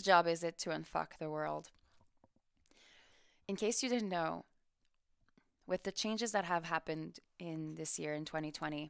job is it to unfuck the world? In case you didn't know, with the changes that have happened in this year in 2020,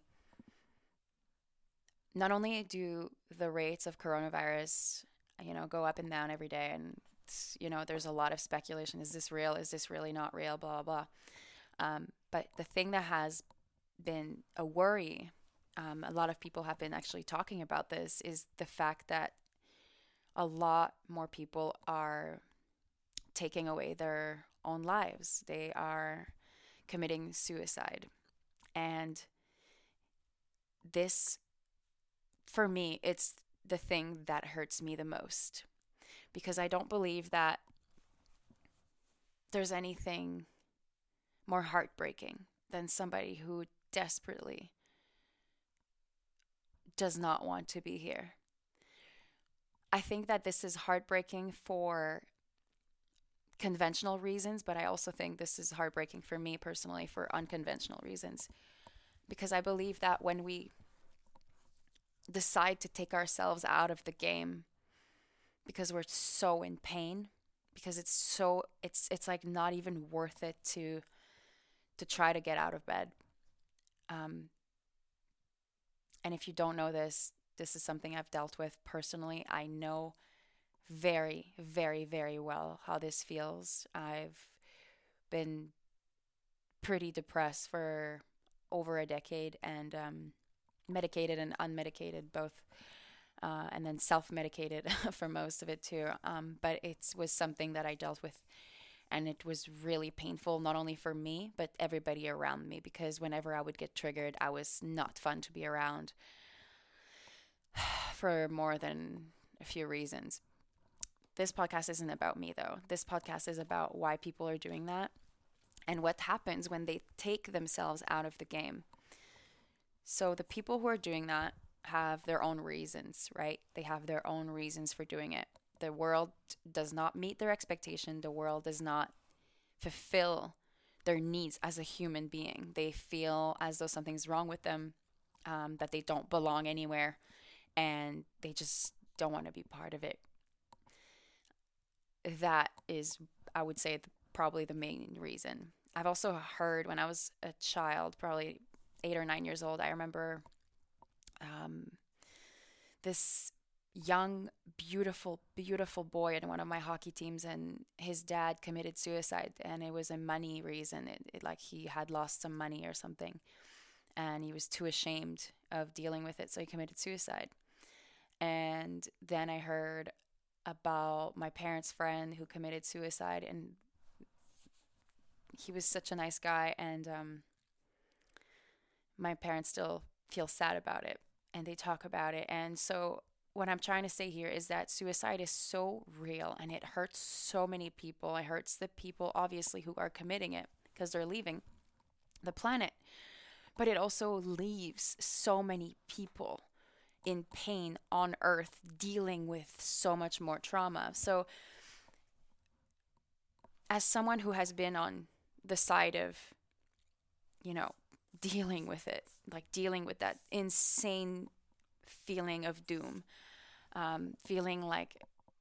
not only do the rates of coronavirus, go up and down every day, and there's a lot of speculation: is this real? Is this really not real? Blah blah. But the thing that has been a worry, a lot of people have been actually talking about this, is the fact that a lot more people are taking away their own lives. They are committing suicide. And this, for me, it's the thing that hurts me the most, because I don't believe that there's anything more heartbreaking than somebody who desperately does not want to be here. I think that this is heartbreaking for conventional reasons, but I also think this is heartbreaking for me personally for unconventional reasons. Because I believe that when we decide to take ourselves out of the game because we're so in pain, because it's like not even worth it to try to get out of bed. Um, and if you don't know this, this is something I've dealt with personally. I know very, very, very well how this feels. I've been pretty depressed for over a decade, and medicated and unmedicated both, and then self-medicated for most of it too. But it was something that I dealt with, and it was really painful, not only for me but everybody around me, because whenever I would get triggered, I was not fun to be around for more than a few reasons. This podcast isn't about me, though. This podcast is about why people are doing that and what happens when they take themselves out of the game. So the people who are doing that have their own reasons, right? They have their own reasons for doing it. The world does not meet their expectation. The world does not fulfill their needs as a human being. They feel as though something's wrong with them, that they don't belong anywhere, and they just don't want to be part of it. That is, I would say, probably the main reason. I've also heard when I was a child, probably 8 or 9 years old, I remember um, this young, beautiful, beautiful boy in one of my hockey teams, and his dad committed suicide, and it was a money reason. Like he had lost some money or something, and he was too ashamed of dealing with it, so he committed suicide. And then I heard about my parents' friend who committed suicide, and he was such a nice guy, and my parents still feel sad about it, and they talk about it. And so what I'm trying to say here is that suicide is so real, and it hurts so many people. It hurts the people, obviously, who are committing it because they're leaving the planet, but it also leaves so many people in pain on earth dealing with so much more trauma. So as someone who has been on the side of, you know, dealing with it, like dealing with that insane feeling of doom, feeling like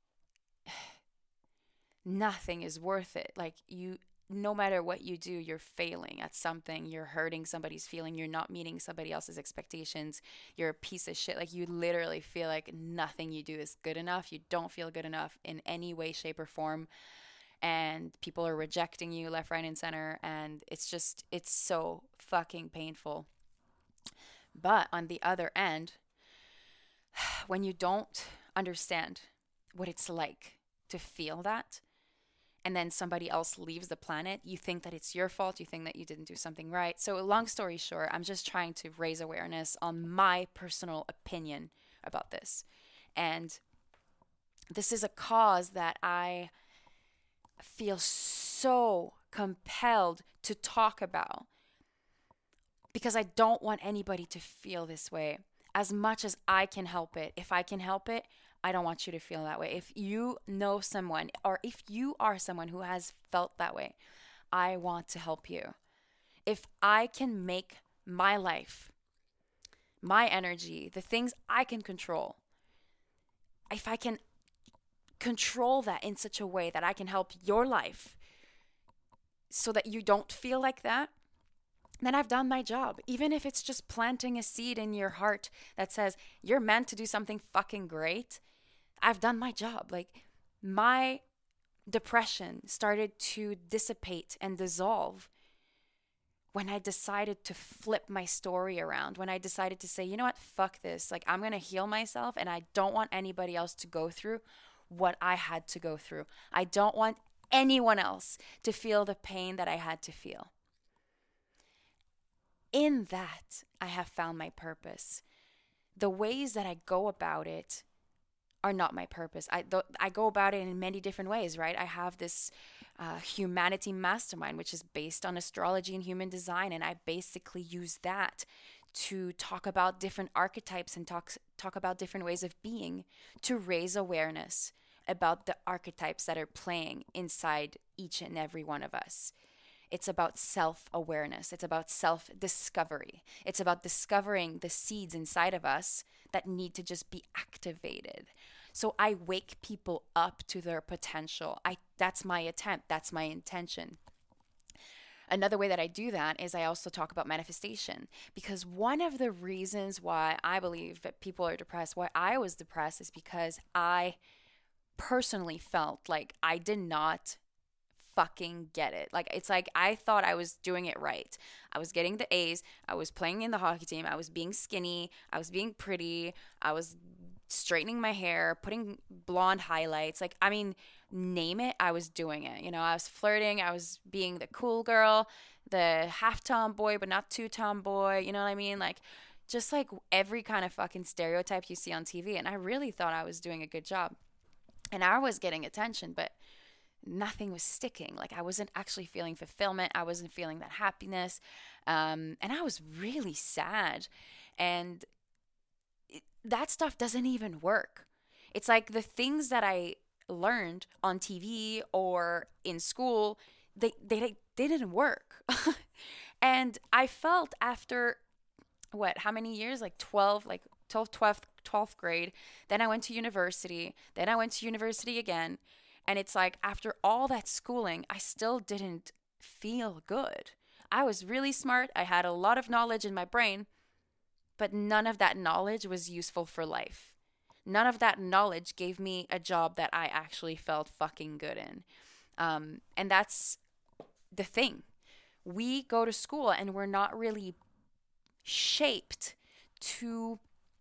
nothing is worth it. Like no matter what you do, you're failing at something. You're hurting somebody's feeling. You're not meeting somebody else's expectations. You're a piece of shit. Like you literally feel like nothing you do is good enough. You don't feel good enough in any way, shape, or form. And people are rejecting you left, right, and center. And it's so fucking painful. But on the other end, when you don't understand what it's like to feel that, and then somebody else leaves the planet, you think that it's your fault. You think that you didn't do something right. So, long story short, I'm just trying to raise awareness on my personal opinion about this. And this is a cause that I feel so compelled to talk about, because I don't want anybody to feel this way as much as I can help it. If I can help it, I don't want you to feel that way. If you know someone, or if you are someone who has felt that way, I want to help you. If I can make my life, my energy, the things I can control, if I can control that in such a way that I can help your life so that you don't feel like that, then I've done my job. Even if it's just planting a seed in your heart that says you're meant to do something fucking great, I've done my job. Like, my depression started to dissipate and dissolve when I decided to flip my story around, when I decided to say, you know what, fuck this. Like, I'm going to heal myself, and I don't want anybody else to go through what I had to go through. I don't want anyone else to feel the pain that I had to feel. In that, I have found my purpose. The ways that I go about it are not my purpose. I go about it in many different ways, right? I have this humanity mastermind, which is based on astrology and human design, and I basically use that to talk about different archetypes and talk about different ways of being, to raise awareness about the archetypes that are playing inside each and every one of us. It's about self-awareness. It's about self-discovery. It's about discovering the seeds inside of us that need to just be activated. So I wake people up to their potential. That's my attempt. That's my intention. Another way that I do that is I also talk about manifestation, because one of the reasons why I believe that people are depressed, why I was depressed, is because I personally felt like I did not fucking get it. Like, it's like I thought I was doing it right. I was getting the A's. I was playing in the hockey team. I was being skinny. I was being pretty. I was straightening my hair, putting blonde highlights. Like, I mean, name it, I was doing it. You know, I was flirting. I was being the cool girl, the half tomboy, but not too tomboy. You know what I mean? Like, just like every kind of fucking stereotype you see on TV. And I really thought I was doing a good job. And I was getting attention, but nothing was sticking. Like, I wasn't actually feeling fulfillment. I wasn't feeling that happiness. And I was really sad. And that stuff doesn't even work. It's like the things that I learned on TV or in school, they didn't work. And I felt after, how many years? Like 12, 12th grade. Then I went to university. Then I went to university again. And it's like, after all that schooling, I still didn't feel good. I was really smart. I had a lot of knowledge in my brain, but none of that knowledge was useful for life. None of that knowledge gave me a job that I actually felt fucking good in. And that's the thing. We go to school and we're not really shaped to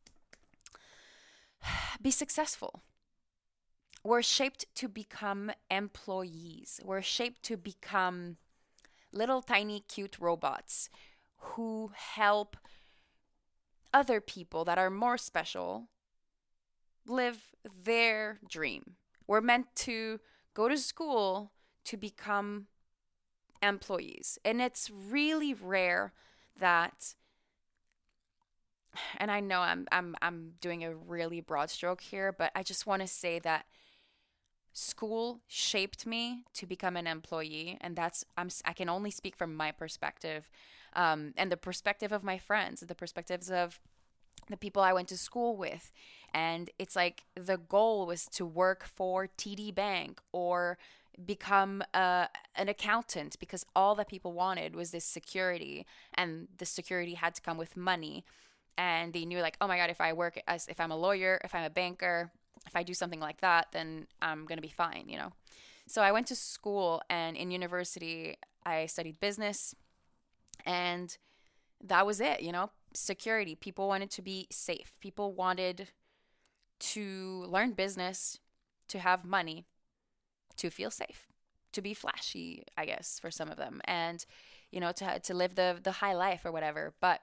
be successful. We're shaped to become employees. We're shaped to become little tiny cute robots who help other people that are more special live their dream. We're meant to go to school to become employees. And it's really rare that, and I know I'm doing a really broad stroke here, but I just want to say that school shaped me to become an employee, and I can only speak from my perspective, and the perspective of my friends, the perspectives of the people I went to school with. And it's like the goal was to work for TD Bank or become an accountant, because all that people wanted was this security, and the security had to come with money. And they knew, like, oh my God, if I'm a lawyer, if I'm a banker, if I do something like that, then I'm going to be fine, you know? So I went to school, and in university, I studied business, and that was it, you know? Security. People wanted to be safe. People wanted to learn business, to have money, to feel safe, to be flashy, I guess, for some of them, and, you know, to live the high life or whatever. But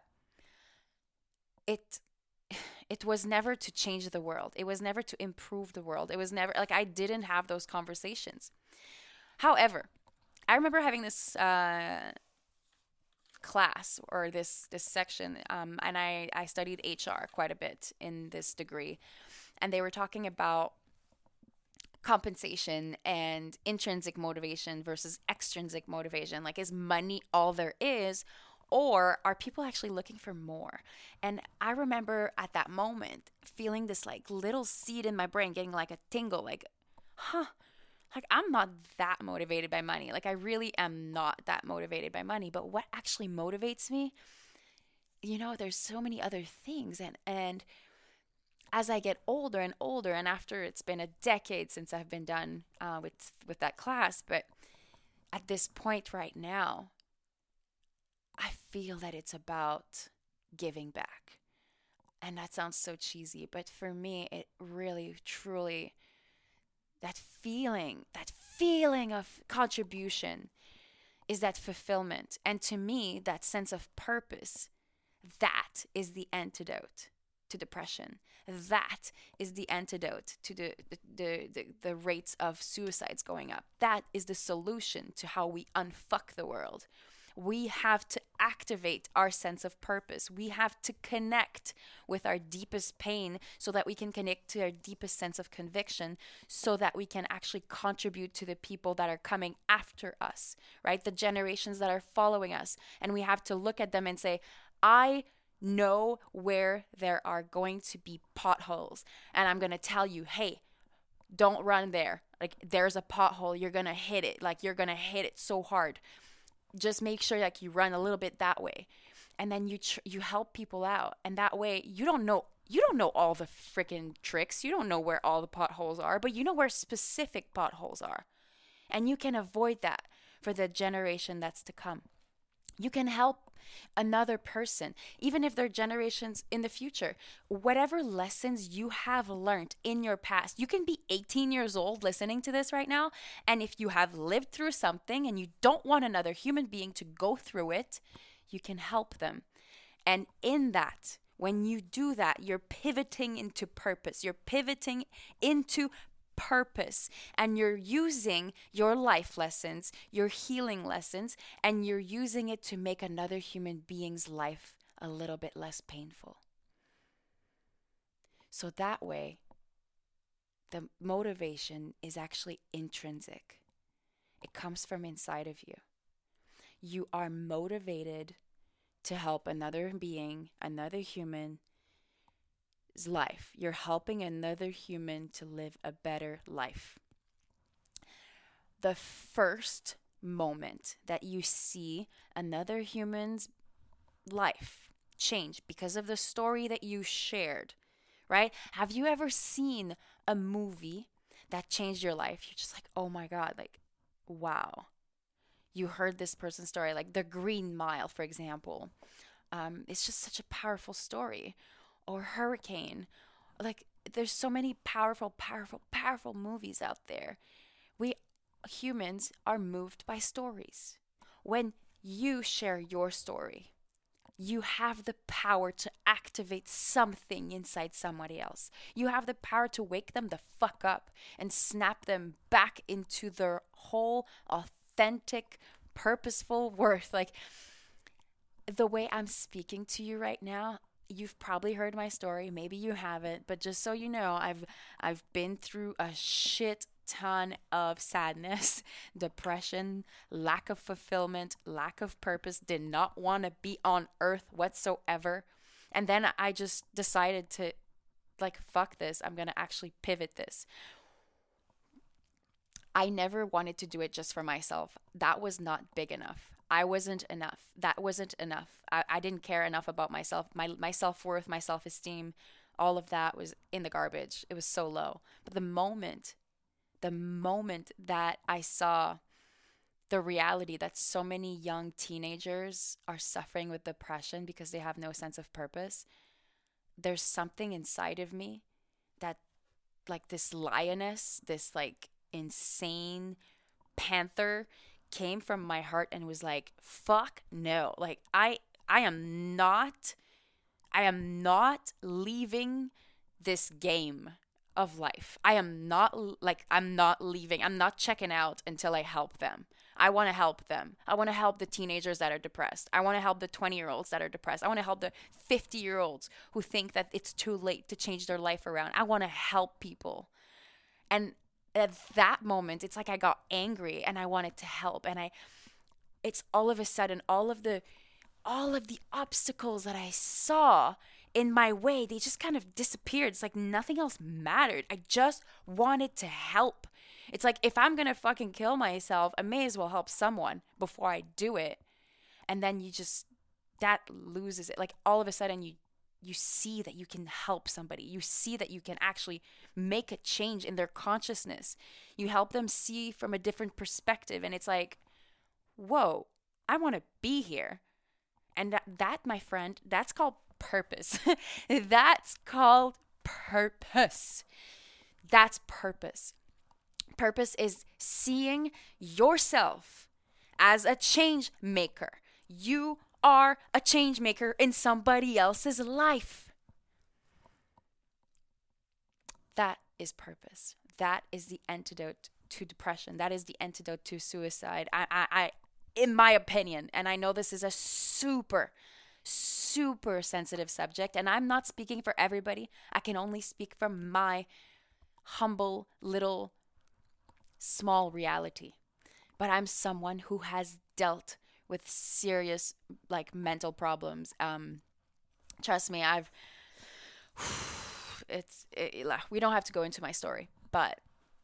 it was never to change the world. It was never to improve the world. It was never, like, I didn't have those conversations. However, I remember having this class, or this section, and I studied HR quite a bit in this degree, and they were talking about compensation and intrinsic motivation versus extrinsic motivation. Like, is money all there is, or are people actually looking for more? And I remember at that moment feeling this like little seed in my brain getting like a tingle, like, huh, like I'm not that motivated by money. Like I really am not that motivated by money. But what actually motivates me, there's so many other things. And as I get older and older, and after it's been a decade since I've been done with that class, but at this point right now, I feel that it's about giving back. And that sounds so cheesy, but for me, it really, truly, that feeling of contribution is that fulfillment. And to me, that sense of purpose, that is the antidote to depression. That is the antidote to the rates of suicides going up. That is the solution to how we unfuck the world. We have to activate our sense of purpose. We have to connect with our deepest pain so that we can connect to our deepest sense of conviction so that we can actually contribute to the people that are coming after us, right? The generations that are following us. And we have to look at them and say, I know where there are going to be potholes. And I'm going to tell you, hey, don't run there. Like there's a pothole, you're going to hit it. Like you're going to hit it so hard. Just make sure like you run a little bit that way, and then you help people out, and that way you don't know all the freaking tricks, you don't know where all the potholes are, but you know where specific potholes are, and you can avoid that for the generation that's to come. You can help another person, even if they're generations in the future. Whatever lessons you have learned in your past, you can be 18 years old listening to this right now. And if you have lived through something and you don't want another human being to go through it, you can help them. And in that, when you do that, you're pivoting into purpose. You're pivoting into purpose, and you're using your life lessons, your healing lessons, and you're using it to make another human being's life a little bit less painful. So that way, the motivation is actually intrinsic. It comes from inside of you. You are motivated to help another being, another human, life. You're helping another human to live a better life. The first moment that you see another human's life change because of the story that you shared, right? Have you ever seen a movie that changed your life? You're just like, oh my God, like, wow. You heard this person's story, like The Green Mile, for example. It's just such a powerful story. Or Hurricane. Like there's so many powerful movies out there. We humans are moved by stories. When you share your story, you have the power to activate something inside somebody else. You have the power to wake them the fuck up and snap them back into their whole authentic, purposeful worth. Like the way I'm speaking to you right now, you've probably heard my story, maybe you haven't, but just so you know, I've been through a shit ton of sadness, depression, lack of fulfillment, lack of purpose, did not want to be on earth whatsoever. And then I just decided to like, fuck this, I'm going to actually pivot this. I never wanted to do it just for myself. That was not big enough. I wasn't enough. That wasn't enough. I didn't care enough about myself. My self-worth, my self-esteem, all of that was in the garbage. It was so low. But the moment that I saw the reality that so many young teenagers are suffering with depression because they have no sense of purpose, there's something inside of me that, like this lioness, this like insane panther, came from my heart and was like, fuck no. Like I am not leaving this game of life. I'm not leaving. I'm not checking out until I help them. I want to help them. I want to help the teenagers that are depressed. I want to help the 20-year-olds that are depressed. I want to help the 50-year-olds who think that it's too late to change their life around. I want to help people. And at that moment, it's like I got angry and I wanted to help. And it's all of a sudden, all of the obstacles that I saw in my way, they just kind of disappeared. It's like nothing else mattered. I just wanted to help. It's like, if I'm going to fucking kill myself, I may as well help someone before I do it. And then that loses it. Like, all of a sudden you see that you can help somebody. You see that you can actually make a change in their consciousness. You help them see from a different perspective. And it's like, whoa, I want to be here. And that, my friend, that's called purpose. That's called purpose. That's purpose. Purpose is seeing yourself as a change maker. You are a change maker in somebody else's life. That is purpose. That is the antidote to depression. That is the antidote to suicide. I in my opinion, and I know this is a super, super sensitive subject, and I'm not speaking for everybody. I can only speak from my humble little small reality. But I'm someone who has dealt with serious, like, mental problems. Trust me, we don't have to go into my story, but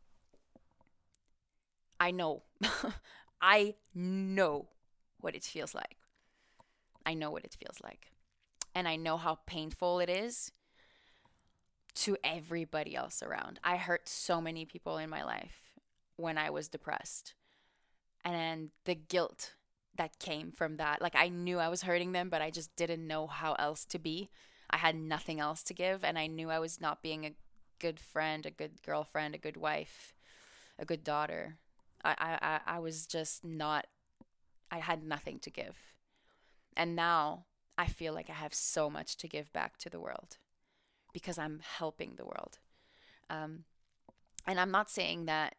I know. I know what it feels like. I know what it feels like. And I know how painful it is to everybody else around. I hurt so many people in my life when I was depressed. And the guilt that came from that, like, I knew I was hurting them, but I just didn't know how else to be. I had nothing else to give, and I knew I was not being a good friend, a good girlfriend, a good wife, a good daughter. I was just not, I had nothing to give. And now I feel like I have so much to give back to the world because I'm helping the world. And I'm not saying that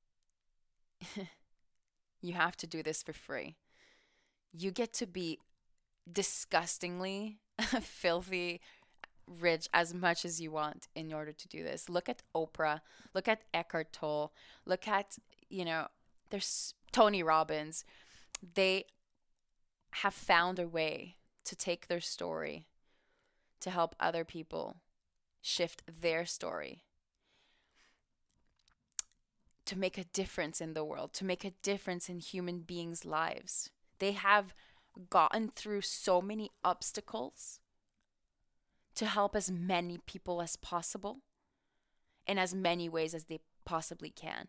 you have to do this for free. You get to be disgustingly filthy rich as much as you want in order to do this. Look at Oprah, look at Eckhart Tolle, look at, there's Tony Robbins. They have found a way to take their story to help other people shift their story, to make a difference in the world, to make a difference in human beings' lives. They have gotten through so many obstacles to help as many people as possible in as many ways as they possibly can.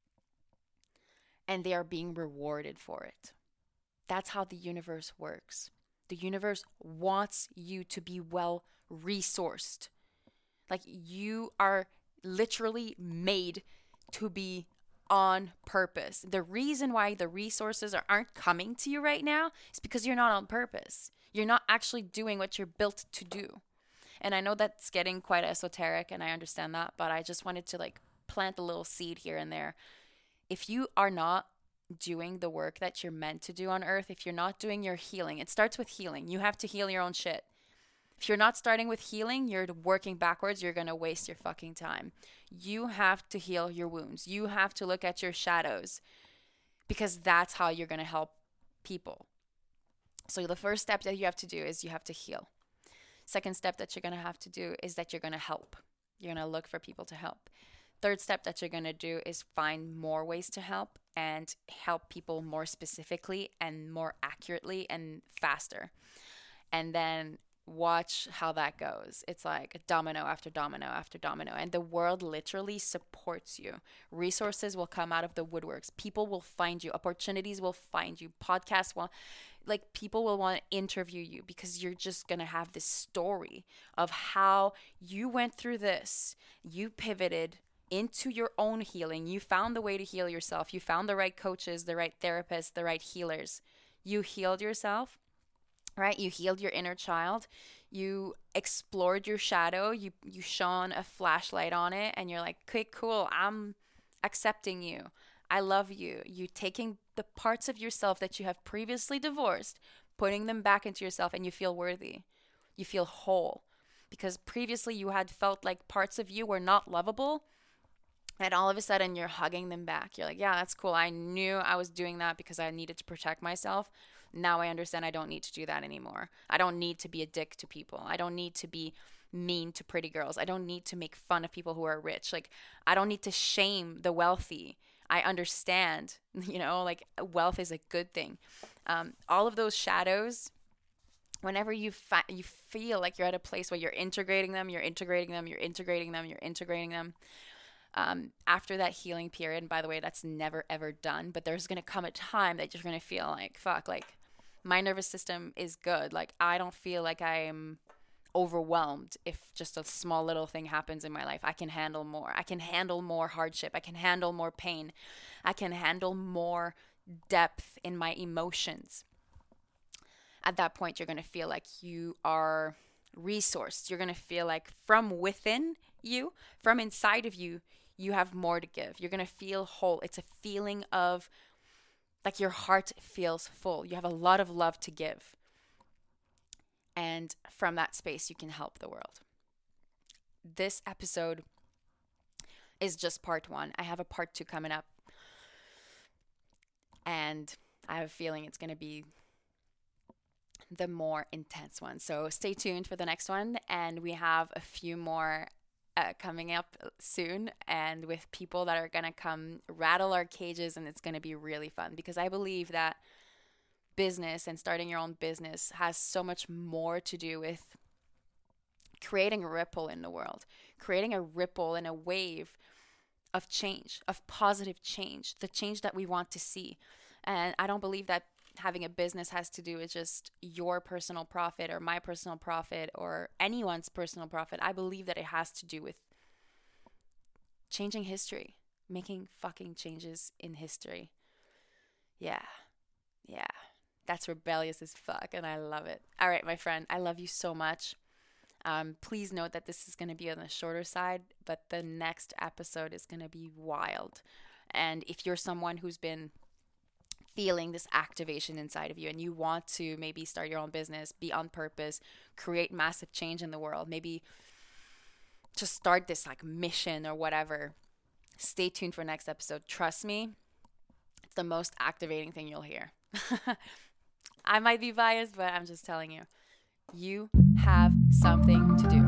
And they are being rewarded for it. That's how the universe works. The universe wants you to be well resourced. Like, you are literally made to be on purpose. The reason why the resources aren't coming to you right now is because you're not on purpose. You're not actually doing what you're built to do. And I know that's getting quite esoteric, and I understand that, but I just wanted to, like, plant a little seed here and there. If you are not doing the work that you're meant to do on earth, if you're not doing your healing, it starts with healing. You have to heal your own shit. If you're not starting with healing, you're working backwards, you're going to waste your fucking time. You have to heal your wounds. You have to look at your shadows, because that's how you're going to help people. So the first step that you have to do is you have to heal. Second step that you're going to have to do is that you're going to help. You're going to look for people to help. Third step that you're going to do is find more ways to help and help people more specifically and more accurately and faster. And then watch how that goes. It's like domino after domino after domino. And the world literally supports you. Resources will come out of the woodworks. People will find you. Opportunities will find you. Podcasts will, like, people will want to interview you because you're just going to have this story of how you went through this. You pivoted into your own healing. You found the way to heal yourself. You found the right coaches, the right therapists, the right healers. You healed yourself, right? You healed your inner child. You explored your shadow. You shone a flashlight on it, and you're like, okay, cool. I'm accepting you. I love you. You taking the parts of yourself that you have previously divorced, putting them back into yourself, and you feel worthy. You feel whole. Because previously you had felt like parts of you were not lovable, and all of a sudden you're hugging them back. You're like, yeah, that's cool. I knew I was doing that because I needed to protect myself. Now I understand I don't need to do that anymore. I don't need to be a dick to people. I don't need to be mean to pretty girls. I don't need to make fun of people who are rich. Like, I don't need to shame the wealthy. I understand, like wealth is a good thing. All of those shadows, whenever you feel like you're at a place where you're integrating them, after that healing period, and by the way, that's never ever done, but there's going to come a time that you're going to feel like, fuck, like my nervous system is good. Like I don't feel like I'm overwhelmed if just a small little thing happens in my life. I can handle more. I can handle more hardship. I can handle more pain. I can handle more depth in my emotions. At that point, you're going to feel like you are resourced. You're going to feel like from within you, from inside of you, you have more to give. You're going to feel whole. It's a feeling of like your heart feels full. You have a lot of love to give. And from that space, you can help the world. This episode is just part 1. I have a part 2 coming up. And I have a feeling it's going to be the more intense one. So stay tuned for the next one. And we have a few more coming up soon, and with people that are going to come rattle our cages. And it's going to be really fun, because I believe that business and starting your own business has so much more to do with creating a ripple in the world, creating a ripple and a wave of change, of positive change, the change that we want to see. And I don't believe that having a business has to do with just your personal profit or my personal profit or anyone's personal profit. I believe that it has to do with changing history, making fucking changes in history. Yeah. That's rebellious as fuck, and I love it. All right, my friend, I love you so much. Please note that this is going to be on the shorter side, but the next episode is going to be wild. And if you're someone who's been feeling this activation inside of you and you want to maybe start your own business, be on purpose, create massive change in the world, maybe just start this like mission or whatever, stay tuned for next episode. Trust me, it's the most activating thing you'll hear. I might be biased, but I'm just telling you, you have something to do.